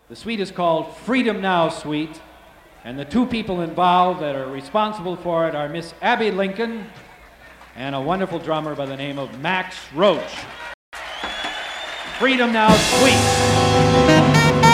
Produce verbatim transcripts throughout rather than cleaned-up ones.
The suite is called Freedom Now Suite, and the two people involved that are responsible for it are Miss Abby Lincoln and a wonderful drummer by the name of Max Roach. Freedom Now Suite.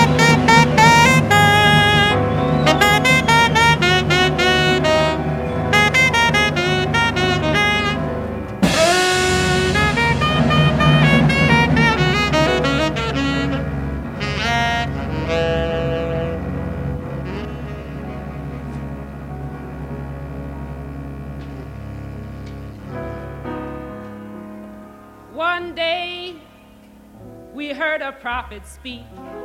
One day we heard a prophet speak,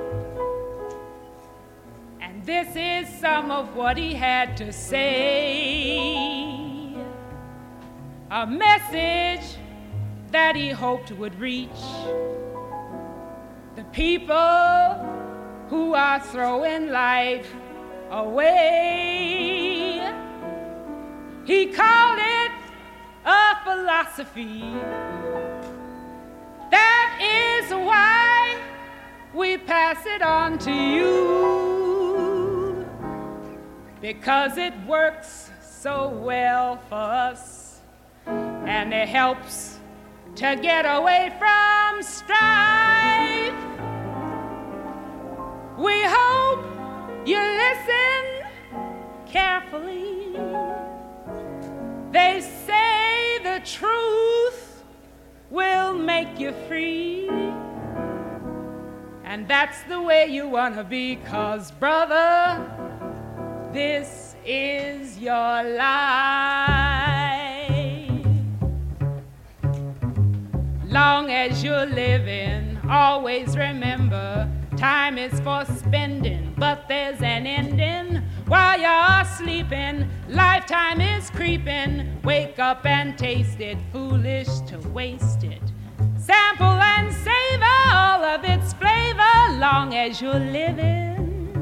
and this is some of what he had to say. A message that he hoped would reach the people who are throwing life away. He called it a philosophy. That is why we pass it on to you, because it works so well for us, and it helps to get away from strife. We hope you listen carefully. They say the truth will make you free, and that's the way you want to be, 'cause brother, this is your life. Long as you're living, always remember time is for spending, but there's an ending. While you're sleeping, lifetime is creeping. Wake up and taste it, foolish to waste it. Sample and savor all of its flavor, long as you're living.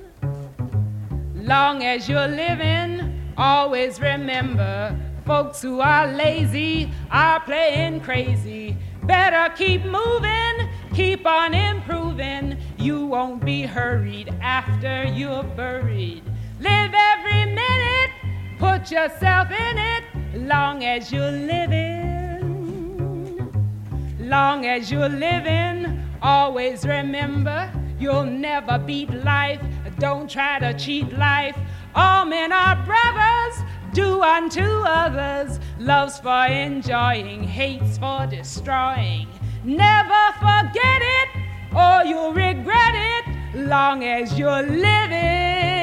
Long as you're living, always remember, folks who are lazy are playing crazy. Better keep moving, keep on improving. You won't be hurried after you're buried. Live every minute, put yourself in it, long as you're living. Long as you're living, always remember, you'll never beat life. Don't try to cheat life. All men are brothers, do unto others. Love's for enjoying, hate's for destroying. Never forget it, or you'll regret it, long as you're living.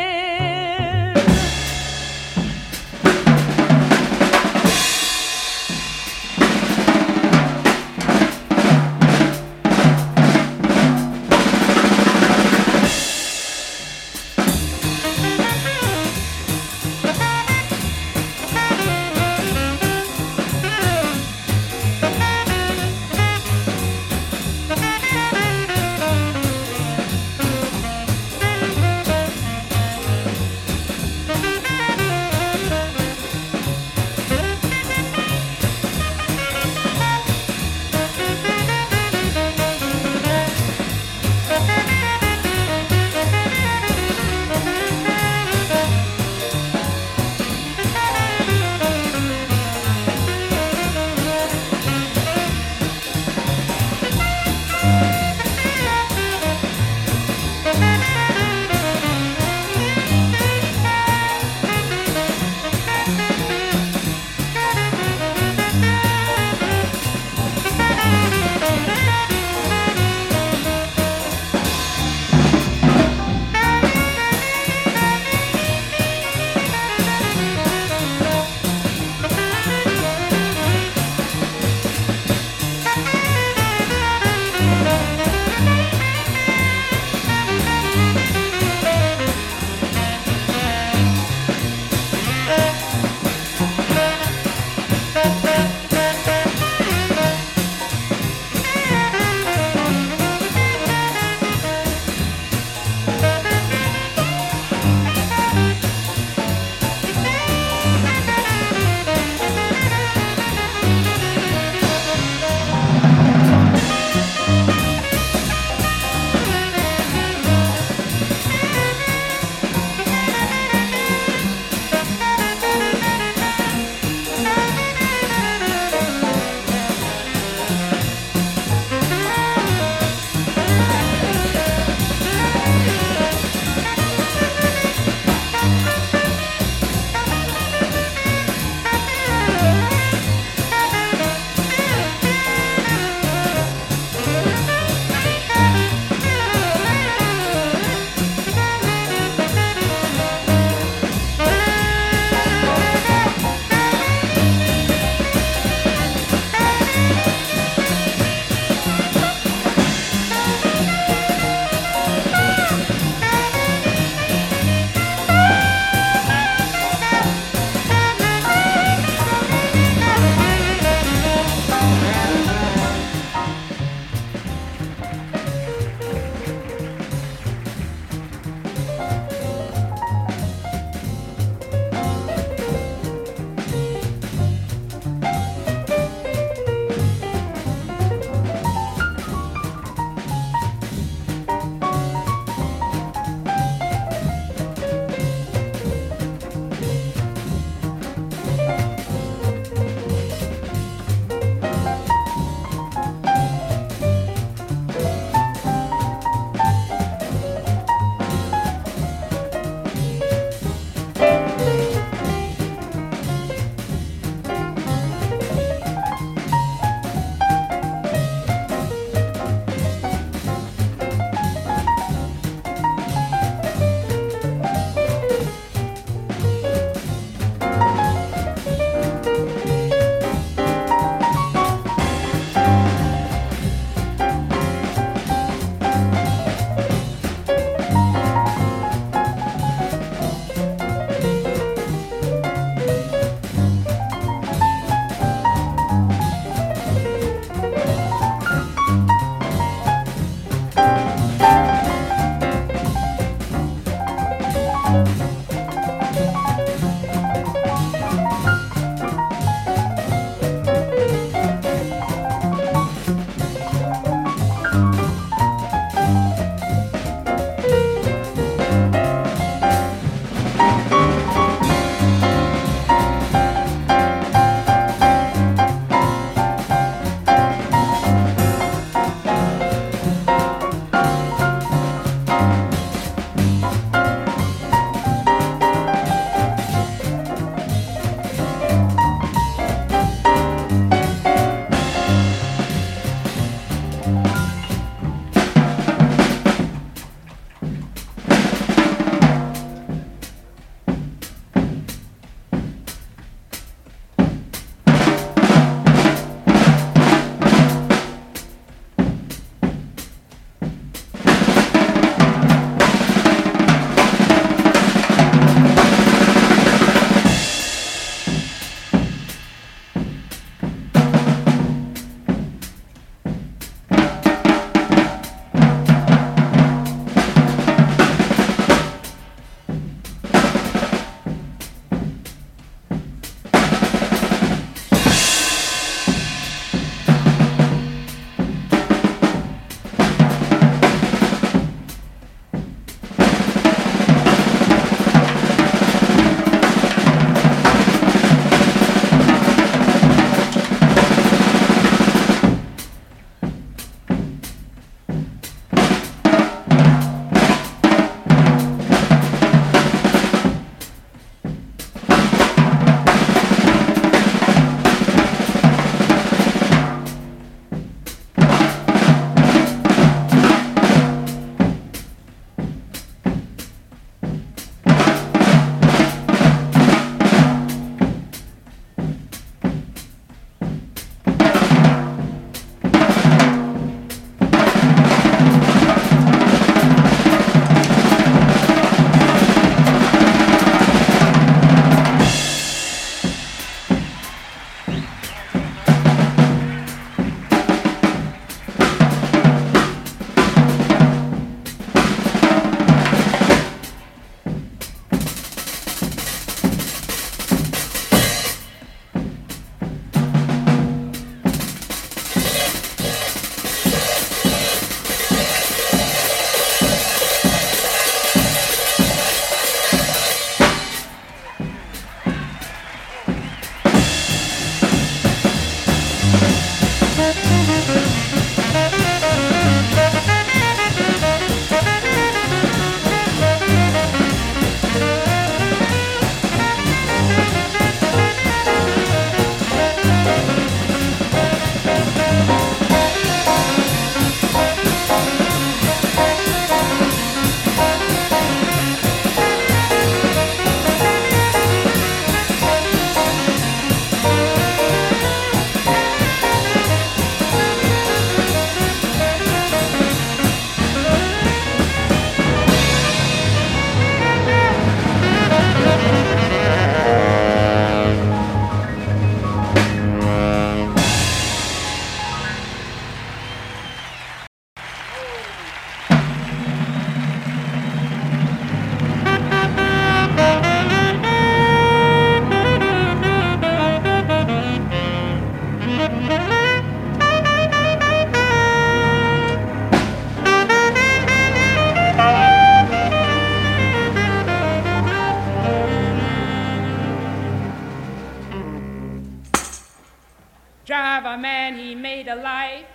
life,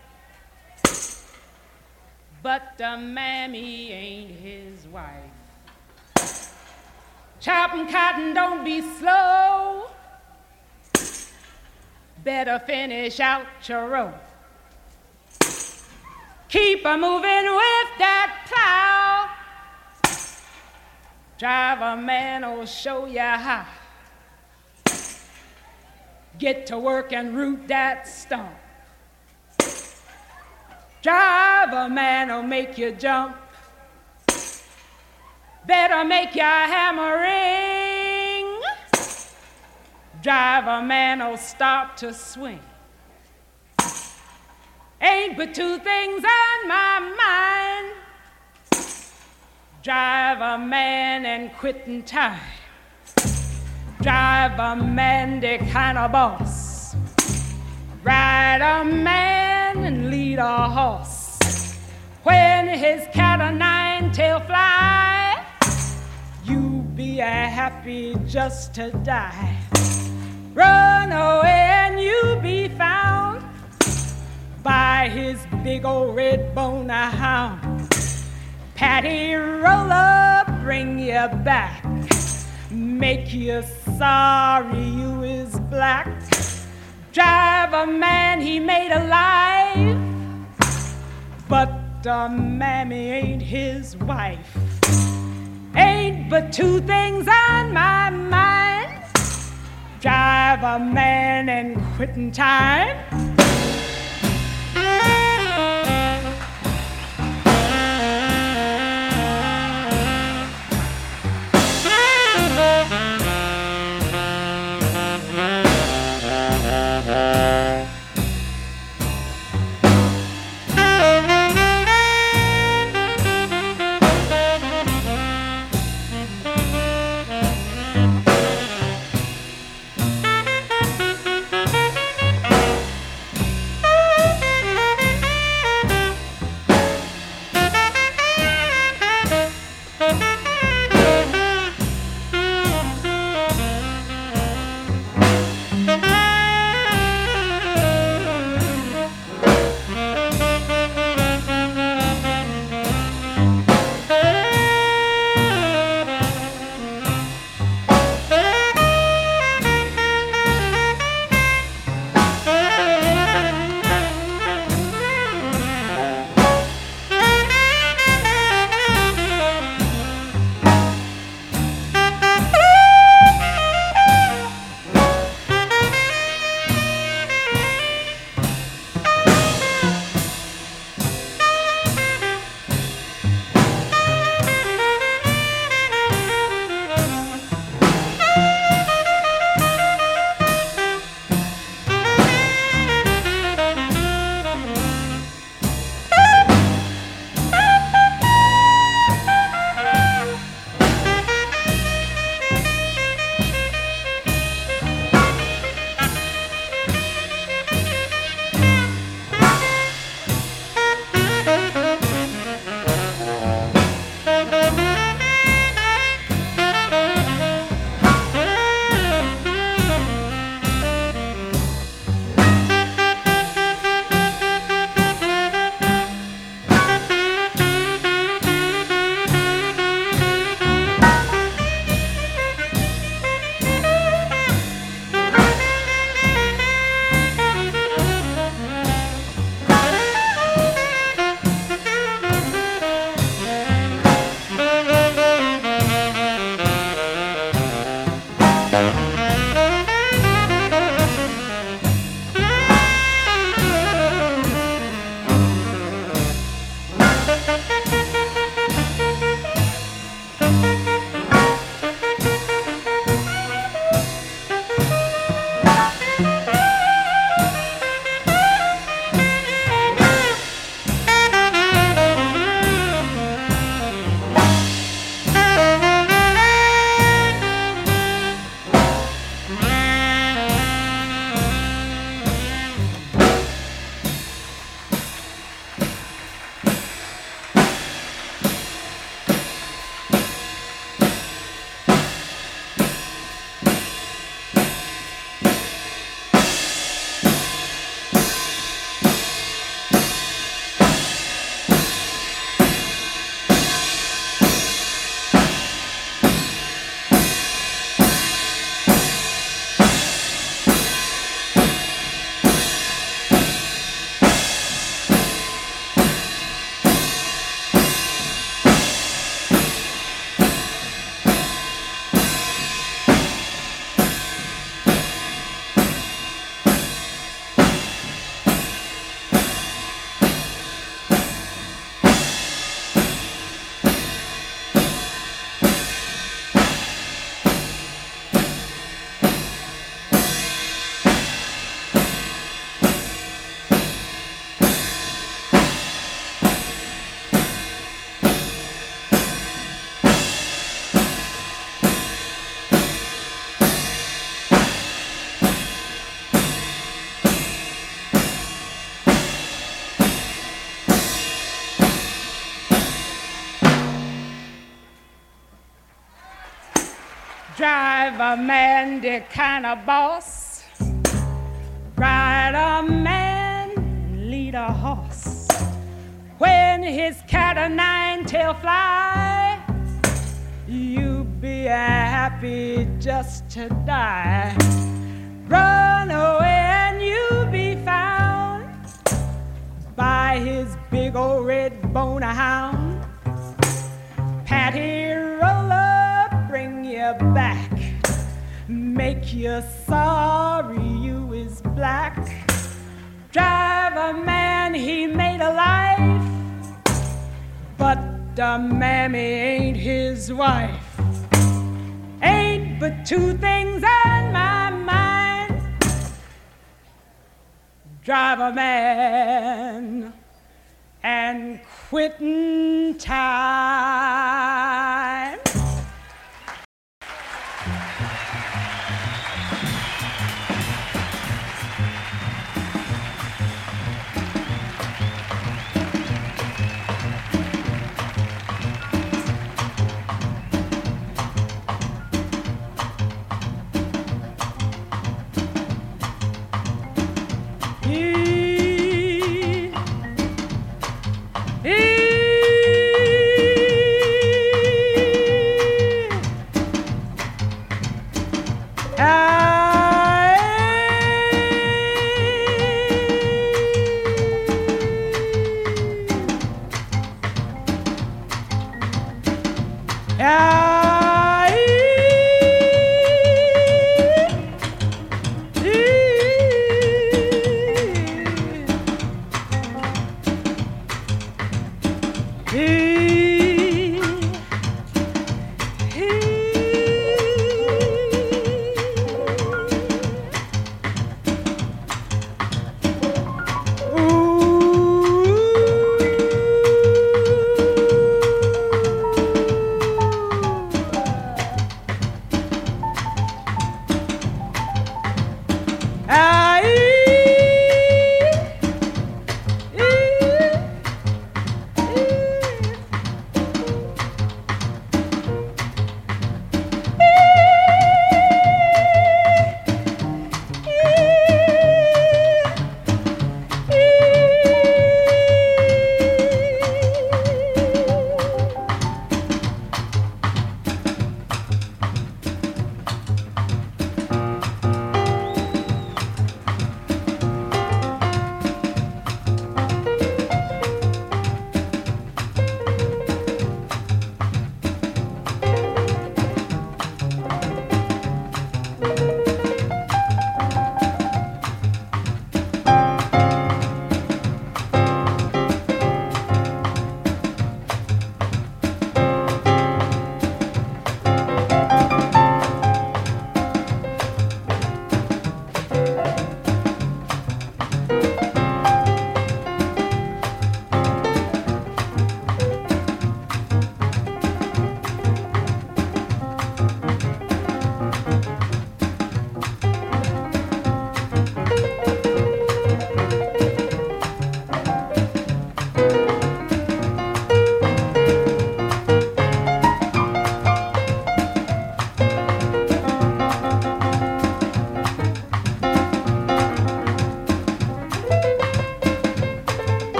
but the mammy ain't his wife. Chopping cotton, don't be slow. Better finish out your row. Keep a moving with that plow. Driver man will show you how. Get to work and root that stump. Driver man will make you jump. Better make your hammer ring. Driver man will start to swing. Ain't but two things on my mind. Driver man and quitting time. Driver man, the kind of boss. Ride a man and lead a horse. When his cat o' nine tail fly, you be a happy just to die. Run away and you be found by his big old red bone a hound. Patty roller bring you back, make you sorry you is black. Driver man he made alive, but the mammy ain't his wife. Ain't but two things on my mind. Driver man and quitting time. Drive a man, the kind of boss. Ride a man, lead a horse. When his cat o' nine tail fly, you be happy just to die. Run away and you be found by his big old red boner hound. Patty roller, bring you back, make you sorry you is black. Drive a man, he made a life, but the mammy ain't his wife. Ain't but two things on my mind: drive a man and quitting time.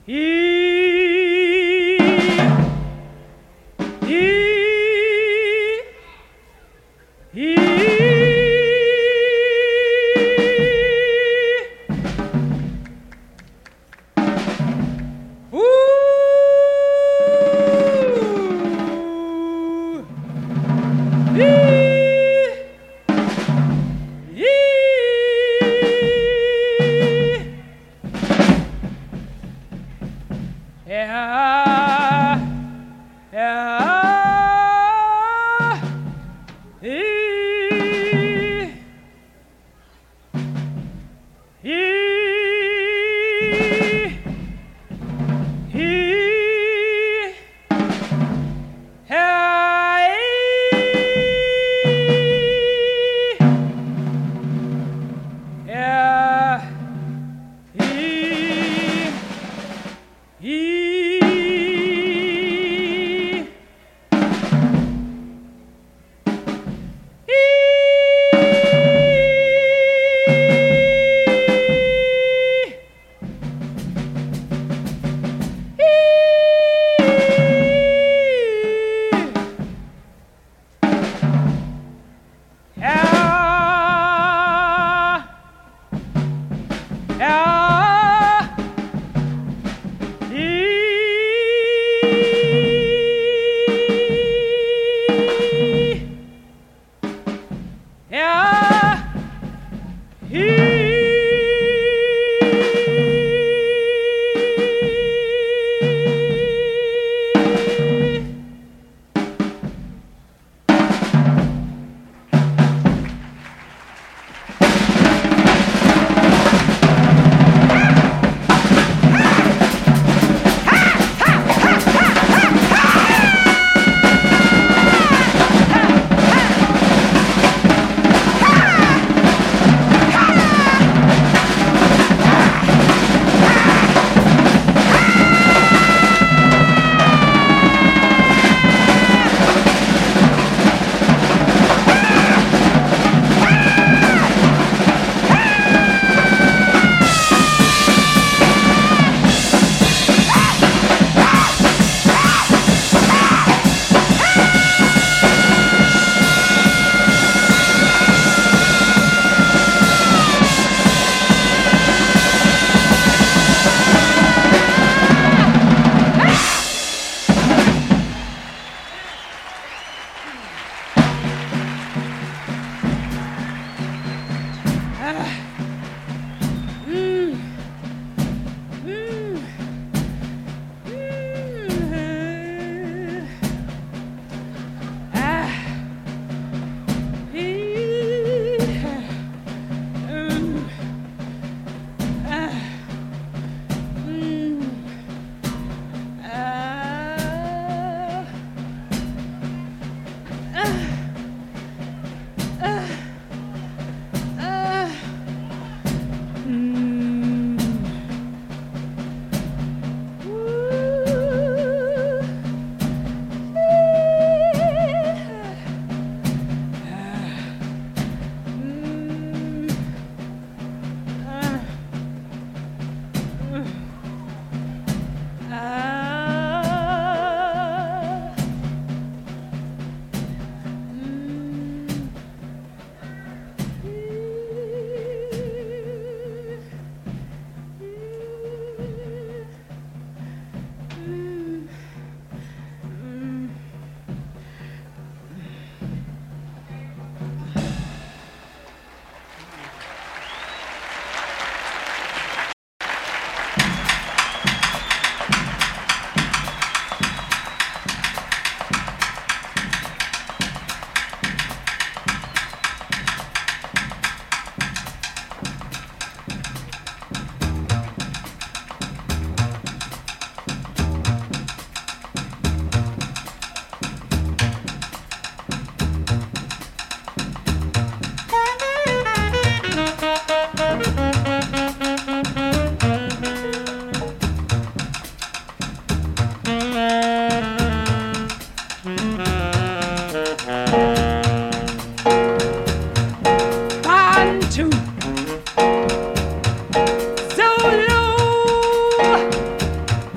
Zulu,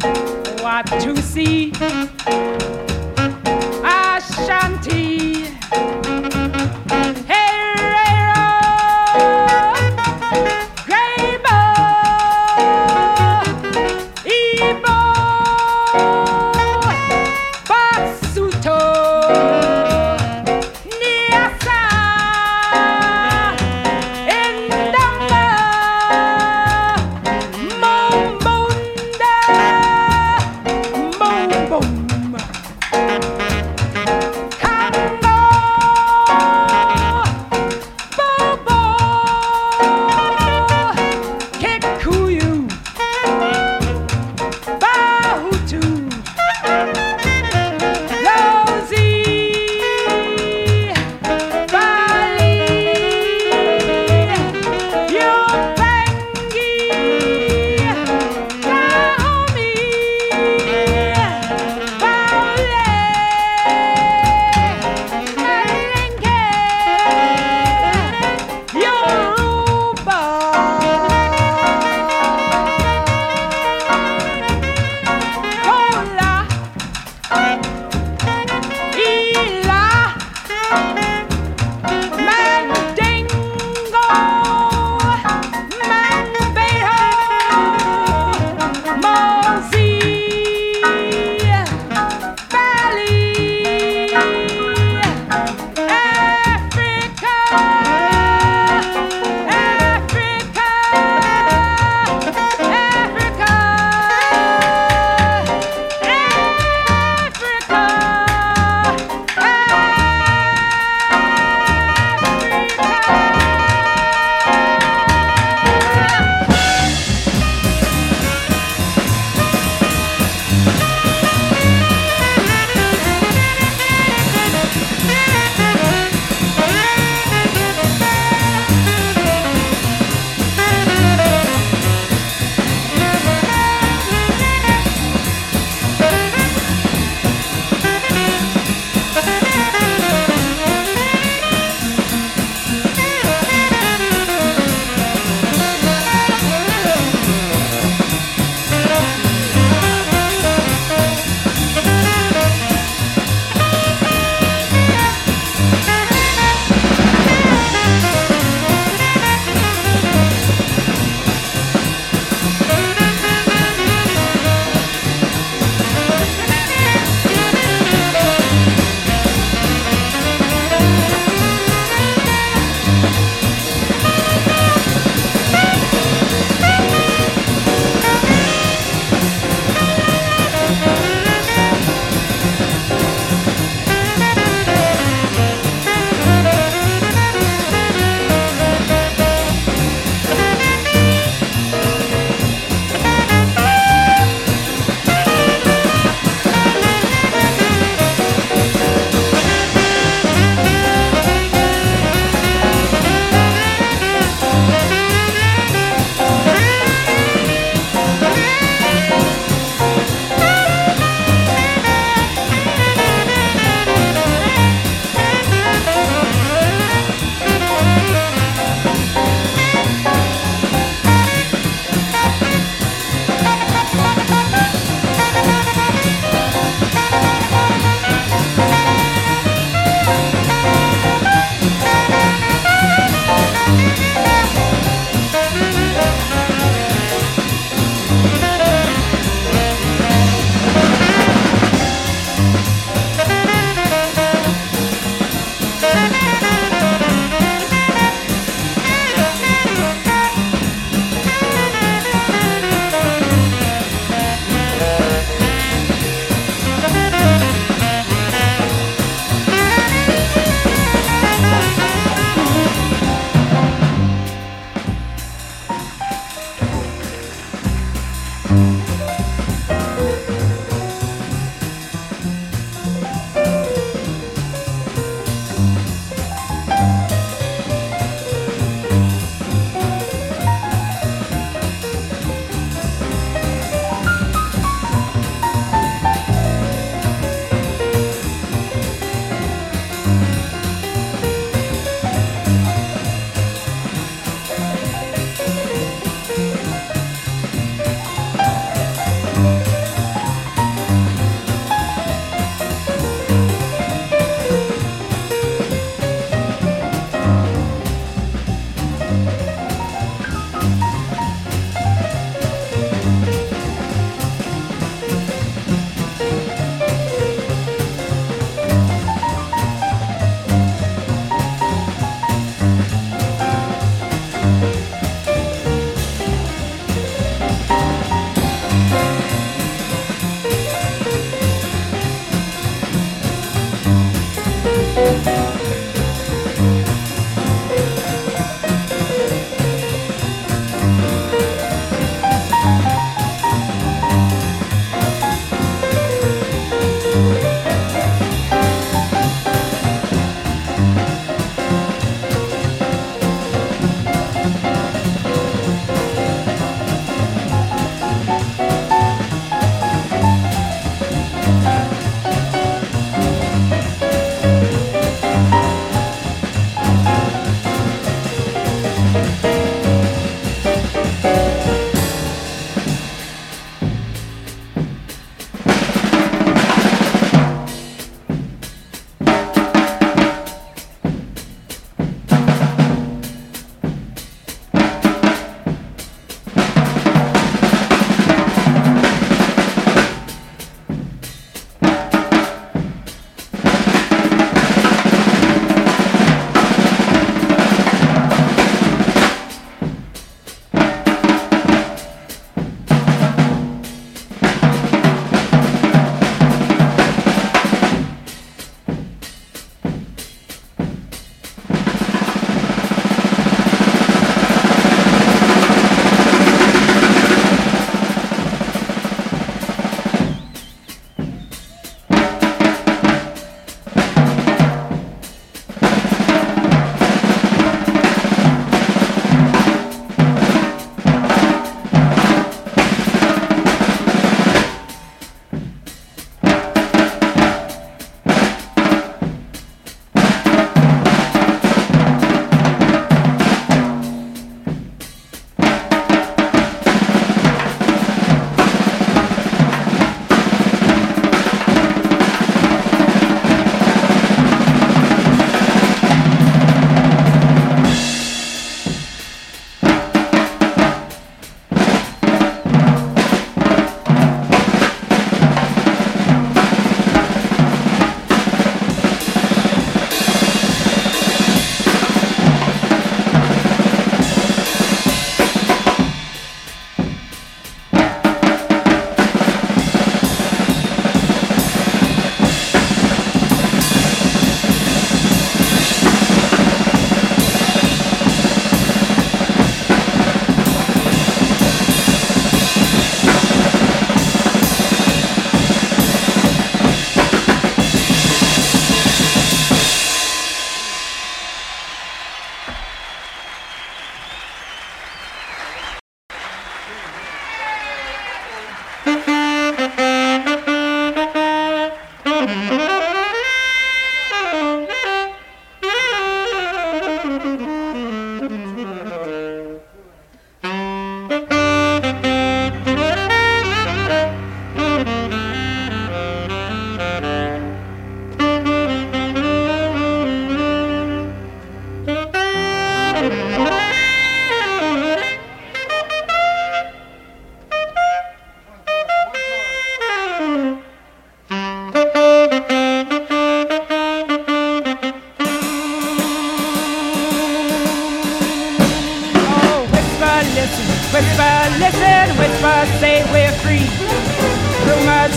got to see Ashanti. Hey, Graybo, Igbo, Basuto, Niassa, Ndamba, Mombunda, Mombom.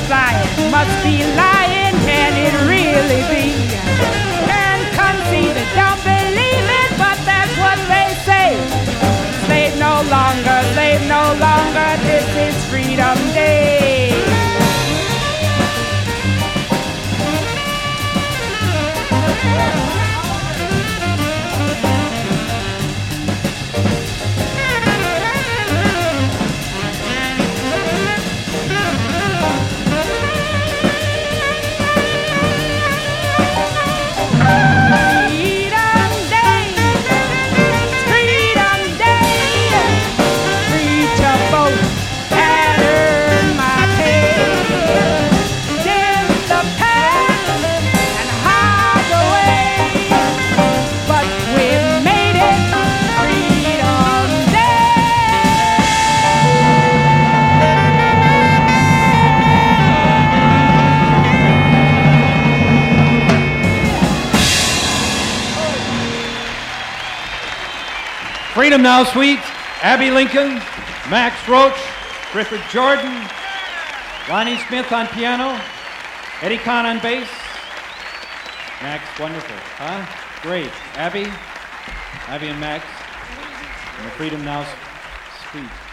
flying, must be lying, can it really be? Can't conceive it, don't believe it, but that's what they say. Slave no longer, slave no longer, this is Freedom Day. Freedom Now Suite, Abbey Lincoln, Max Roach, Clifford Jordan, Lonnie Smith on piano, Eddie Kahn on bass. Max, wonderful, huh? Great. Abby, Abby and Max, and the Freedom Now Suite.